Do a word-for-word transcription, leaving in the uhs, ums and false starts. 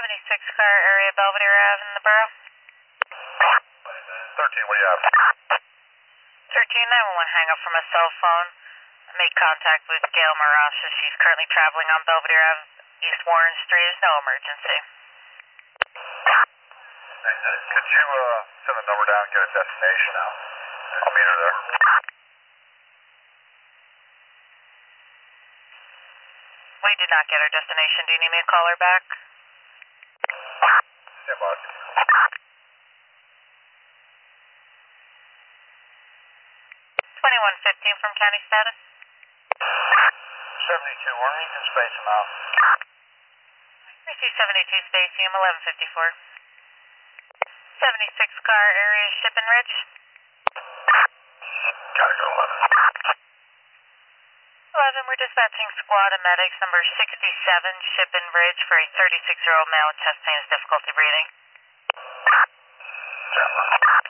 seventy-six car area, Belvedere Ave in the borough. thirteen, what do you have? thirteen nine one one, hang up from a cell phone. Make contact with Gail Marasha. She's currently traveling on Belvedere Ave, East Warren Street. There's no emergency. Could you uh, send the number down and get a destination out? I'll meet her there. We did not get her destination. Do you need me to call her back? Yeah, bud. twenty-one fifteen from county status. seventy-two, where you can space them out? Receive seventy-two Spacey, eleven fifty-four. seventy-six car area, Shipping Ridge. Gotta go eleven. eleven, we're dispatching squad of medics number sixty-seven, Shipping Ridge, for a thirty-six-year-old male with chest pain and difficulty breathing. Denver.